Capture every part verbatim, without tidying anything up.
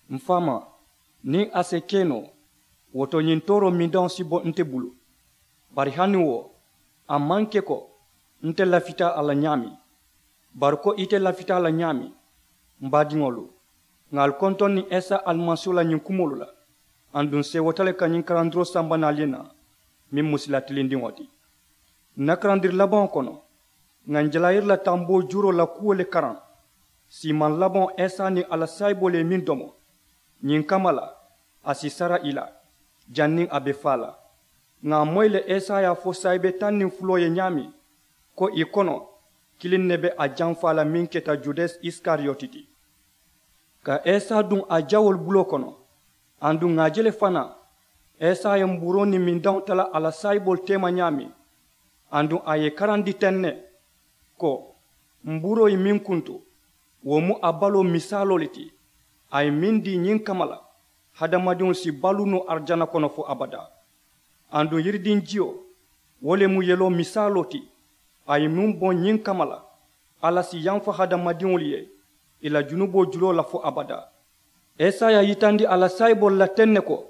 Mfama, ni ase keno, woto nyintoro midon sibo nte bulu. Bari hani wo, a manke ko, nte lafita ala nyami. Barko ite lafita ala nyami, mbadingolu. Ngal konton ni esa almasula nyinkumolu la. Andun se wotale ka nyinkarandro samba na aliena, min musila tilindi wati. Nakarandir laban kono, nganjalair la tambo juro la kuole karan. Si man laban esa ni ala saibole min domo, nyinkamala, asisara ila, janning abefala. Nga moyle esa ya fo saibe tannin fuloye nyami, ko ikono, kilin nebe a janfala min keta Judes Iskariotiti. Ka esa dun a jawol bulo kono, andu ngajele fana, esa ya mburo ni mindan tala ala saibol tema nyami, andu aye karandi tenne, ko mburo yi min kuntu, womu abalo misalo liti, ay min di nyin kamala, hadamadion si balu no arjana kono fo abada. Andu yirdin jio, wole mu yelo misalo ti, ay min bon nyin kamala, ala si yanfa hadamadion liye, ila junubo julo la fo abada. Esa ya yitandi ala saibol la tenne ko,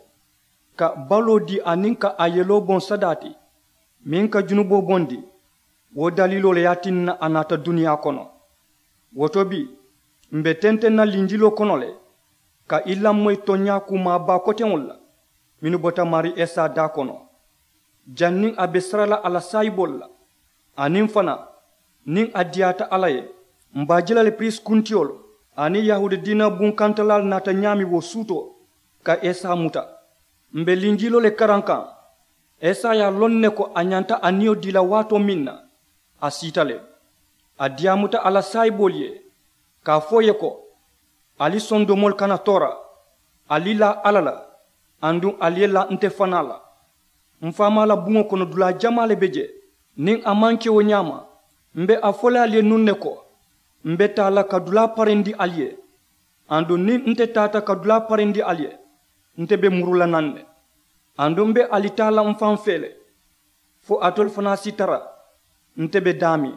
ka balo di aninka ayelo bon sadati, minka junubo bondi, wo dalilo le yatinna anata dunia kono. Wotobi, mbe tente na linjilo kono le, ka illa moy tonya kuma ba kote la, minu bota mari esa da kono. Janning abesrala ala saibol la, anin fana, nin adiata alaye, mbajila le pris kuntiolo, ani yahude dina bunkantalal nata nyami wo suto, ka esa muta. Mbe linjilo le karankan, esa ya lonne ko anyanta anio dila wato minna, asitale. Adiamuta ala saibolye, ka foye ko, ali sondomol kana tora, ali la alala, andu aliela nte fanala. Mfama la bungo kono dula jamale beje, ning amanke wo nyama, mbe afole alie nunne ko, mbe tala kadula parendi alie, andu ning nte tata kadula parendi alie, nte be murula nande. Andu mbe alitala mfanfele, fo atol fana sitara, nte be dami.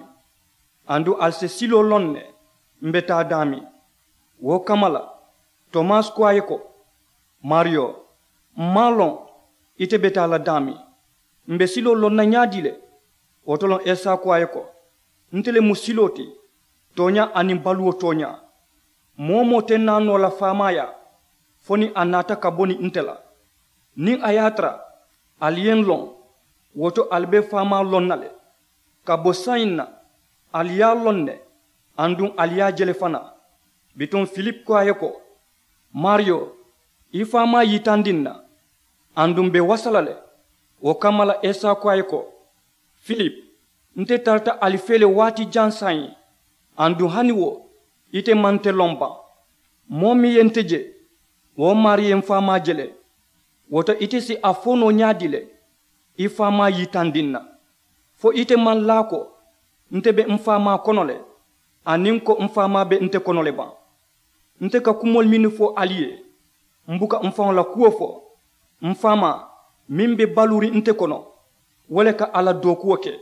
Andu alse silo lonne, mbe ta dami. Wo kamala, Thomas Kwayeko, Mario, Malon, ite beta la dami. Mbe silo lonna nyadile, otolon Esa Kwayeko, ntele musiloti, tonya animbaluo tonya. Momo tena no la famaya, foni anata kaboni intela. Ning ayatra, alien lon, woto albe fama lonnale. Kabo sainna, alia lonne, andun alia jelefana. Biton Philip Kwayeko, Mario, ifama yitandinna, andun be wasalale, wakamala Esa Kwayeko. Philip, nte tarta alifele wati jansayi, andun haniwo, ite mante lomba. Momi yenteje, wo mari enfama jele, woto ite si afono nyadile, ifama yitandinna. Fo ite man lako, nte be mfama konole, aninko mfama be nte konole ba. Nte ka kumol minu fo alie, mbuka mfama la kuo fo, mfama mimbe baluri nte kono, wole ka ala dokuo ke.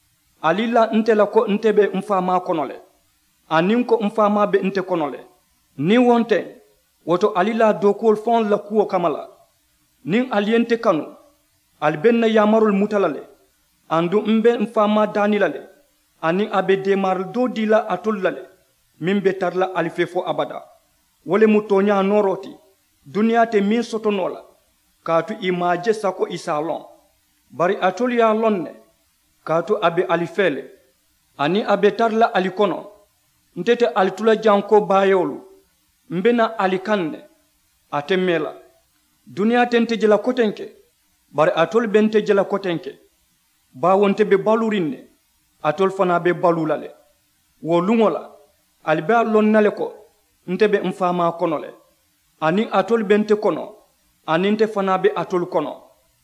Alila nte la ko nte be mfama konole, aninko mfama be nte konole. Ni wonte, woto alila dokuo fon la kuo kamala. Ning aliente kanu, albenna yamarul mutalale, andu mbe mfama danilale, ani abe demar do dila atullale, mimbe tarla alifefo abada. Wole mutonya noroti, dunia te min sotonola, katu imaje sako isalon. Bari atuli ya lonne, katu abe alifele, ani abe tarla alikono, ntete alitula janko bayolu, mbena alikande, atemela. Dunia tente jela kotenke, bari atol bente jela kotenke. Ba wonte be balurinne, atol fana be balulale. Wo lungola, albe lonnale ko, nte be mfama konole. Ani atol bente kono, ani nte fana be atol kono.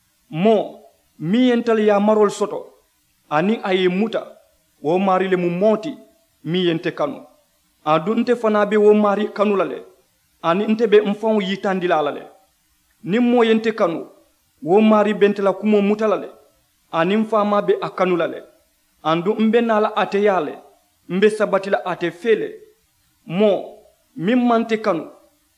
Mo, mi yental ya marol soto, ani aye muta, wo mari le mu moti, mi yente kanu. Adu nte fana be wo mari kanulale, ani nte be mfang yitandilalale. Nimmo yente kanu, wo mari bente la kumo mutalale, ani mfama be akanulale. Andu mbe nala ate yale, mbe sabatila ate fele. Mo, mimmante kanu,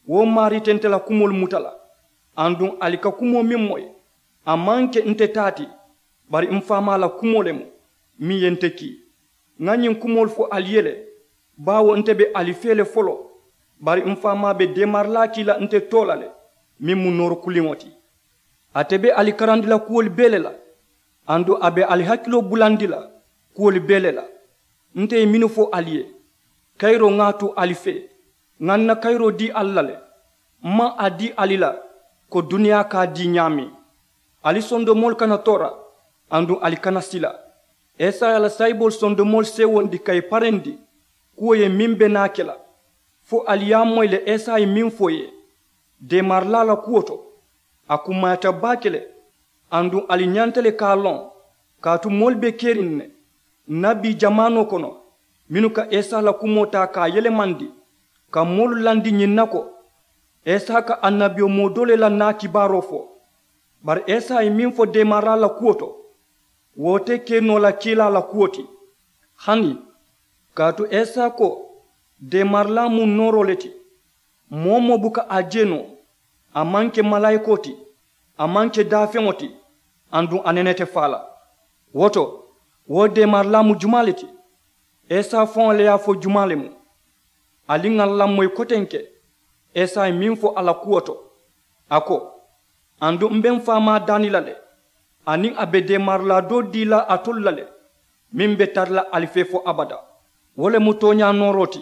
wo mari tente la kumol mutala andun alika kumo min moy amanke nte tati bari mfama la kumolemu mi yente ki ngani kumol fo aliyele bawo nte be alifele folo bari mfama be demarla kila nte tolale mi mu nor kulingoti atebe alikarandila kuol belela andu abe alihakilo bulandila kuol belela nte minu fo aliye kairo ngatu alife nganna kairo di allale ma adi alila ko dunia ka di nyami ali sondo mol kana tora andu ali kana sila esa ala saibol sondo mol sewondi kay parendi kuye mimbe nakela fo aliyamo ile esa ay minfoye de marlala kuoto akumata bakele andu ali nyantele kalon katu molbe kerinne nabi jamano kono minuka esa la kumota ka yele mandi ka molu landi nyinnako esa ka annabio modole la na kibaro fo bar esa ay minfo de marala kuoto wote keno la kila la kuoti hani katu esa ko de marla mu noroleti momo buka ajeno amanke malaikoti amanke dafemoti andu anenete fala woto wo de marla mu jumaleti esa fon le ya fo jumalemu alinga lamoy kotenke esa minfo ala kuoto ako andu mbem fama danilale ani abede marla do dila atollale mimbe tarla alifefo abada wole mutonya noroti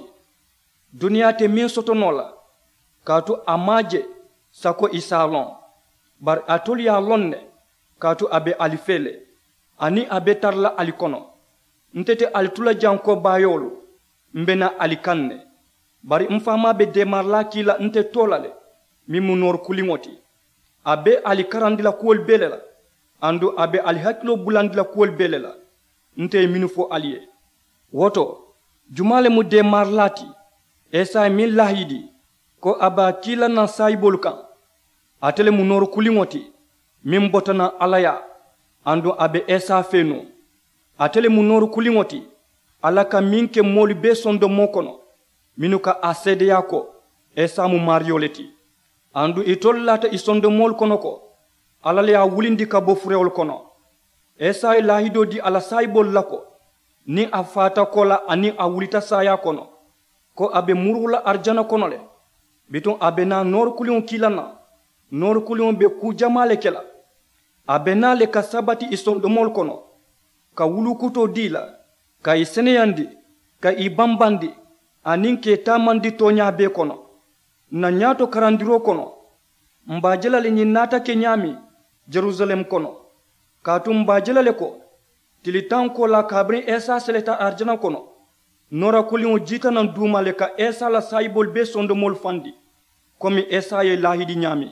dunia te min sotonola katu amaje sako isalon bar atolya lonne katu abe alifele ani abe tarla alikono ntete alitula janko bayolu mbena alikanne bari mfama be demarla kila nte tolale mimu nor kulingoti abe alikarandila kuol belela andu abe alihakilo bulandila kuol belela nte minufo aliye woto jumale mu demarlati esa min lahidi ko aba kila na saibol kan atele mu nor kulingoti min botana alaya andu abe esa feno atele mu nor kulingoti alaka minke moli be sondo mokono minuka asede yako esa mu marioleti andu itollata isondo mol kono ko alale ya wulindi ka bo furewol kono esa lahido di ala saibol lako ni afata kola ani awulita saya kono ko abe murula arjana kono le biton abe na nor kulion kilana nor kulion be ku jamale kela abe na le kasabati isondo mol kono ka wulukuto dila ka iseneyandi ka ibambandi aninke tamandi tonya be kono na nyato karandiro kono mbajela le nyinata kenyami Jerusalem kono katu mbajela le ko tilitan ko la kabri esa seleta arjana kono nora kulion jita nan duma le ka esa la saibol be sondo mol fandi komi esa ye lahidi nyami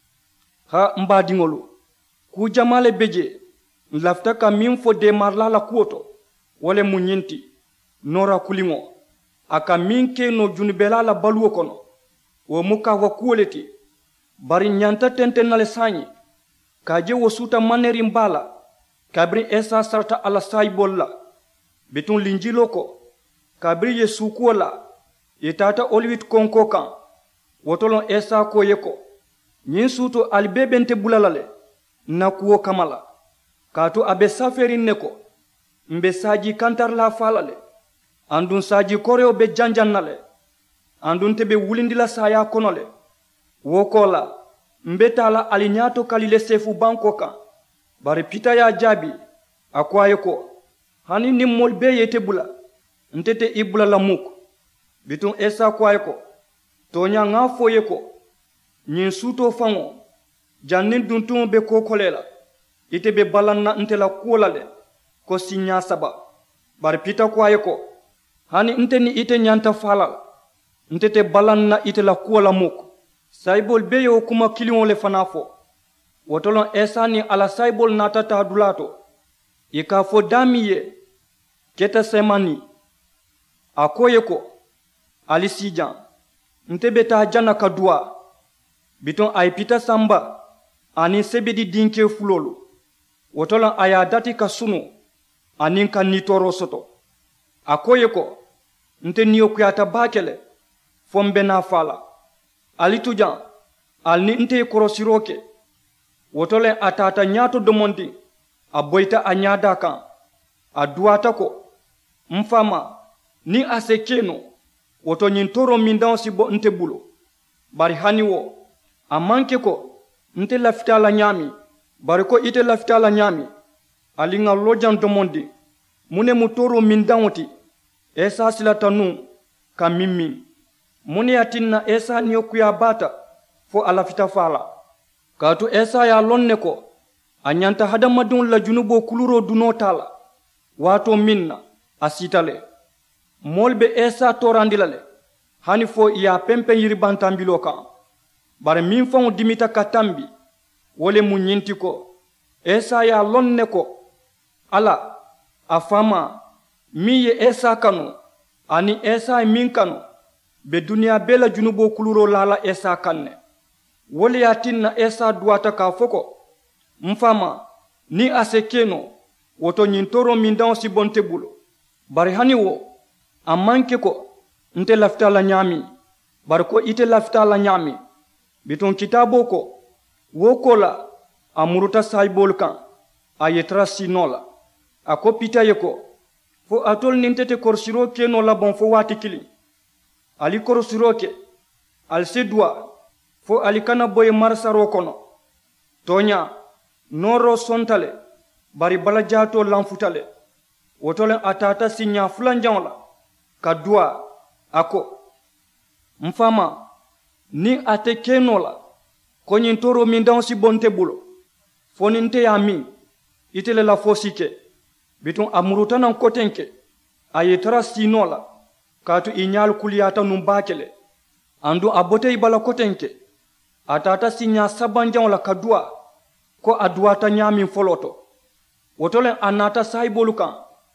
ha mbadingolo ku jamale beje lafta ka min fo de marla la kuoto wole munyinti nora kulingo aka minke no junubela la baluo kono wo muka wa kuoleti bari nyanta tentenale sanyi kaje wo suta maneri mbala kabri esa sarta ala saibolla betun linjilo ko kabri ye sukola yetata olwit konko kan wotolon esa ko yeko nyin suto albebente bulalale na kuo kamala katu abe saferin neko mbe saji kantar la falale andun saji koreo be janjannale andun tebe wulindila saya konole wokola mbetala alinyato kalile sefu banko kan bari pita ya jabi akwaye ko hani nimmol be yete bula ntete ibula la muk bitun esa kwaye ko tonya nga foye ko nyin suto fango jannin duntun be ko kolela ite be balanna ntela kolale ko sinya saba bari pita kwaye ko hani nteni ite nyanta falal ntete balanna ite la kola muk saibol beyo kuma kilion le fanafo wotolon esani ala saibol natata dulato ika fo damiye keta semani akoye ko ali sijan ntebe ta jana kadua biton ay pita samba ani sebedi dinke fulolu wotolon aya dati ka sunu anin kan ni toro soto akoye ko nte niyo kuyata bakele fombe na fala ali tujan al ni nte korosiro ke wotolen atata nyato domondi a boyta a nyada kan a duwata ko mfama ni ase keno woto nyin toro mindan si bo nte bulo bari hani wo a manke ko nte lafita la nyami bari ko ite lafita la nyami ali nga lojan domondi mune mu toro mindan woti esa silata nu ka mimmi mune yatinna esa niyo kuya bata fo alafita fala katu esa ya lonne ko a nyanta hadamadun la junubo kuluro duno tala wato minna asitale molbe esa torandilale hani fo iya pempe yiribantambilo kan bare min fon dimita katambi wole mu nyinti ko esa ya lonne ko ala afama mi ye esa kanu ani esa min kanu be duniya bela junubo kuluro lala esa kanne wole yatinna esa duwata ka foko mfama ni ase keno woto nyintoro mindan si bonte bulo bari hani wo amanke ko nte lafita la nyami bari ko ite lafita la nyami biton kitabo ko woko la amuruta saibol kan ayetra sinola ako pita yeko fo atol nintete korsiro keno la bon fo wati kili ali korsiro ke al sedwa fo ali kana boy marsaro kono tonya noro sontale bari bala jato lanfutale wotolen atata sinya fulanjan la kadua ako mfama ni ate keno la konyin toro mindan si bonte bulo foninte ya mi itele la fosike bitun amurutana kotenke ayetara sinola katu inyal kuliyata numbakele andu abote ibala kotenke atata sinya sabanjan la kadua ko aduata nyami foloto wotolen anata saibolu kan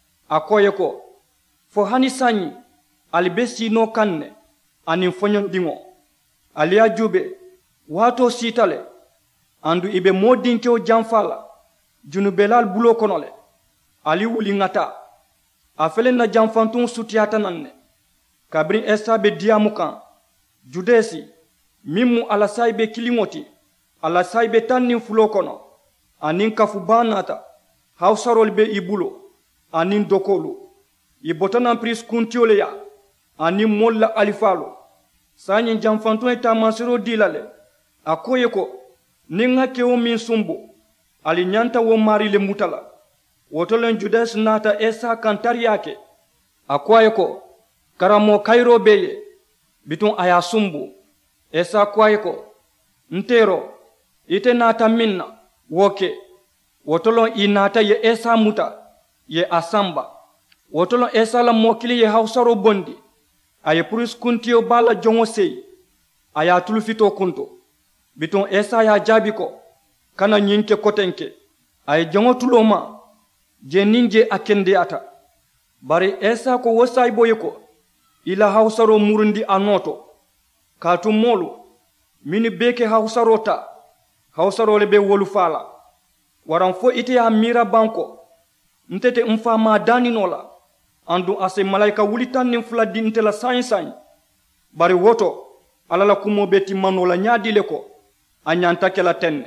akoye ko fo hani sanyi alibe sino kanne anin fonyon dingo aliya jube wato sitale andu ibe modinke o jamfala junubelal bulo konole ali wuli ngata afele na jamfantun sutiyata nanne kabri esa be diamu kan judesi mimu ala saibe kilingoti ala saibe tanni fulo kono anin kafu banata hawsarol be ibulo anin dokolu ibotana pris kuntiole ya anin molla alifalo sanyi jamfantun eta mansiro dilale akoye ko ninga kewo min sumbo ali nyanta wo mari le mutala wotolen judas nata esa kantari yake akwaye ko karamo kairo beye bitun aya sumbu esa kwaye ko ntero ite nata minna woke wotolon inata ye esa muta ye asamba wotolon esa la mokili ye hausaro bondi aye purus kuntio bala jongo sei aya tulufito kunto biton esa ya jabi ko kana nyinke kotenke aye jongo tuloma je ninje akende ata bari esa ko wosay boye ko ila hausaro murundi anoto katu molu mini beke hausaro ta hausaro lebe wolu fala waran fo ite ya mira banko ntete mfama dani nola andu ase malaika wulitan nin fuladi ntela sain sain bari woto alala kumo beti manola nyadile ko anyanta kela tenne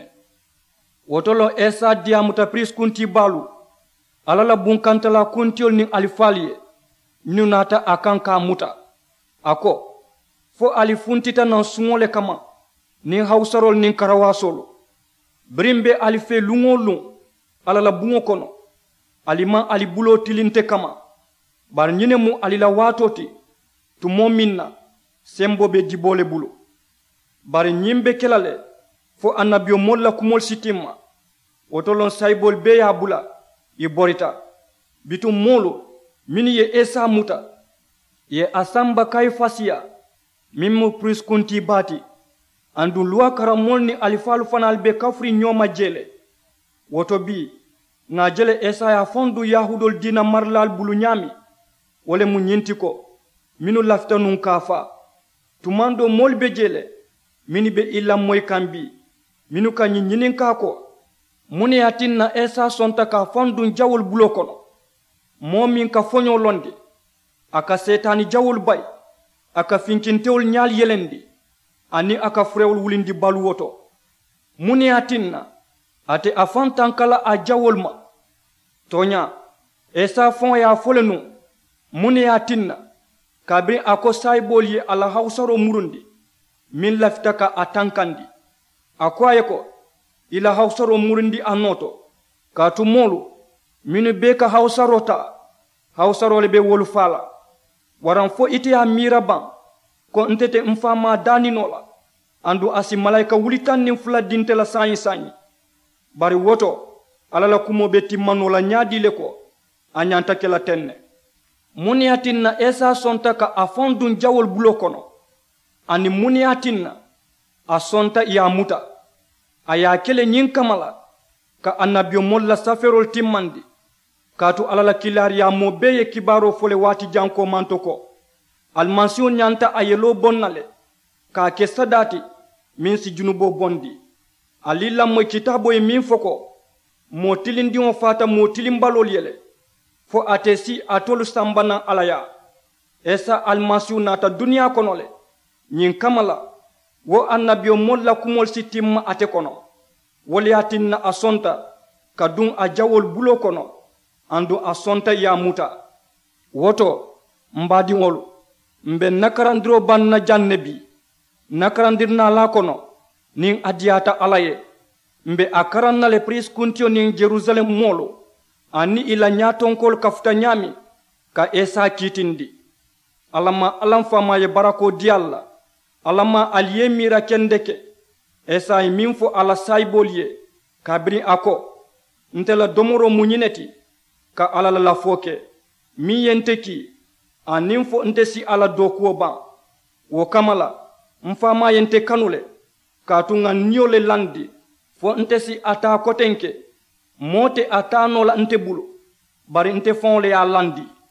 wotolo esa diamuta pris kunti balu alala bunkantala kuntiol nin alifaliye nunata akanka muta ako fo alifuntita nan sungole kama nin hausarol nin karawasolo brimbe alife lungolun alala bungo kono alima alibulo tilinte kama bar nyine mu alila watoti tumo minna sembo be dibole bulo bar nyimbe kelale fo annabio molla kumol sitima wotolon saibol be ya bula i borita bitum molo mini ye esa muta ye asamba kay fasia mimmu pris kunti bati andu luwa karamol ni alifalu fanal be kafri nyoma jele woto bi na jele esa ya fondu yahudol dina marlal bulu nyami wole mu nyinti ko minu lafta nun kafa tumando molbe jele mini be illa moy kambi minu ka nyinin ka ko muni yatinna esa sonta ka fondu jawol bulo kono momin ka fonyo londe aka setani jawol bay aka finkintewol nyaal yelendi ani aka frewol wulindi balu woto muni atinna ate afantan kala a jawol ma tonya esa fon ya folenu muni atinna kabri ako saybol ye ala hawsaro murundi min lafita ka atankandi akwaye ko ila hawsaro murundi anoto katu molu minu be ka hawsaro ta hawsaro le be wolu fala waran fo ite ya miraban ko ntete mfama dani nola andu asi malaika wulitan nin fula dinte la sanyi sanyi bari woto alala kumo be timmano la nyaadi le ko anyanta kela tenne muniatinna esa sonta ka afondun jawol bulo kono ani muniatinna a sonta ya muta aya kele nyin kamala ka annabiyo molla saferol timmandi katu alala kilari ya mo beye kibaro fole wati janko mantoko almansion nyanta ayelo bonnale ka ke sadati min si junubo bondi alila mo kitabo e min foko mo tilindi on fata mo tilimbalol yele fo atesi atolu sambana alaya esa almansion nata dunia konole nyin kamala wo annabiyo molla kumol sitimma ate kono woliatinna asonta kadun a jawol bulo kono andu asonta ya muta woto mbadi ngolu mbe nakarandiro banna jannebi nakarandirna la kono nin adiyata alaye mbe akaranna le pris kuntio nin Jerusalem molo ani ila nyatonkol kafuta nyami ka esa kitindi alama alam fama ye barako dialla alama aliye mira kendeke esa minfo ala saiboliye kabri ako ntela domoro munyineti ka ala la foke mi yenteki aninfo ntesi ala dokuo ban wo kamala mfama yente kanule ka tunga nyole landi fo ntesi ata kotenke mote ata no la ntebulu bari nte fon le ya landi